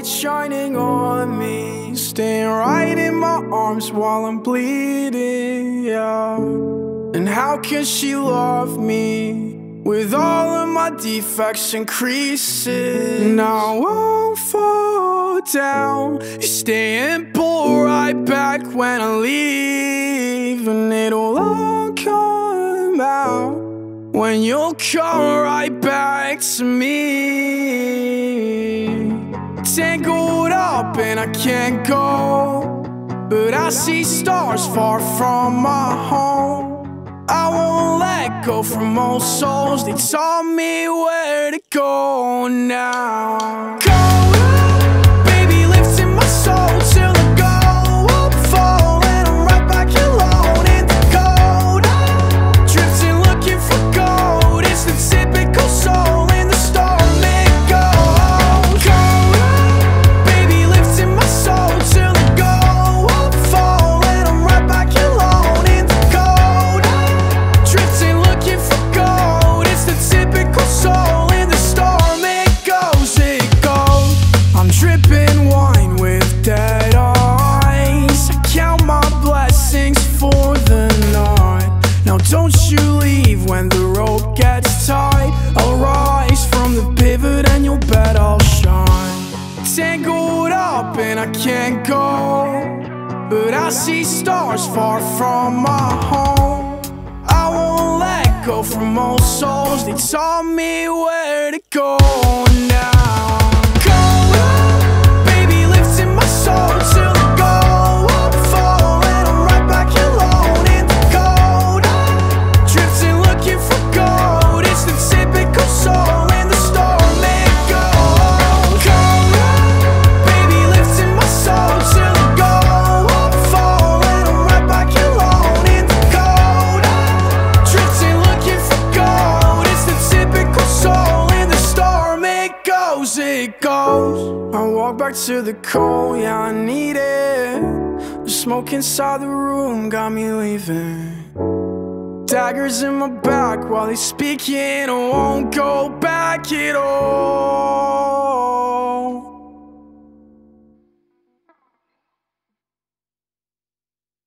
light shining on me, staying right in my arms while I'm bleeding, yeah. And how can she love me with all of my defects and creases? Now I won't fall down, you stay and pull right back when I leave. And it'll all come out when you'll come right back to me. Tangled up and I can't go, but I see stars far from my home. I won't let go from old souls, they taught me where to go now. Go up, baby, lifting my soul till I go up, fall, and I'm right back alone in the cold. Drifting, looking for gold, it's the typical soul in the storm it goes. Go up, baby, lifting my soul till I go up, fall, and I'm right back alone in the cold. Drifting, looking for gold, it's the typical soul in the storm it goes, it goes. I'm dripping wine with dead eyes, I count my blessings for the night. Now don't you leave when the rope gets tight, I'll rise from the pivot and you'll bet I'll shine. Tangled up and I can't go, but I see stars far from my home. I won't let go from old souls, they taught me where to go now. Go up, baby, lifting my soul till I go up, fall, and I'm right back alone in the cold. Drifting, looking for gold, it's the typical soul in the storm it goes. Go up, baby, lifting my soul till I go up, fall, and I'm right back alone in the cold. Drifting, looking for gold, it's the typical soul in the storm it goes, it goes. I walk back to the cold, yeah, I need it. The smoke inside the room got me leaving. Daggers in my back while they speaking, I won't go back at all.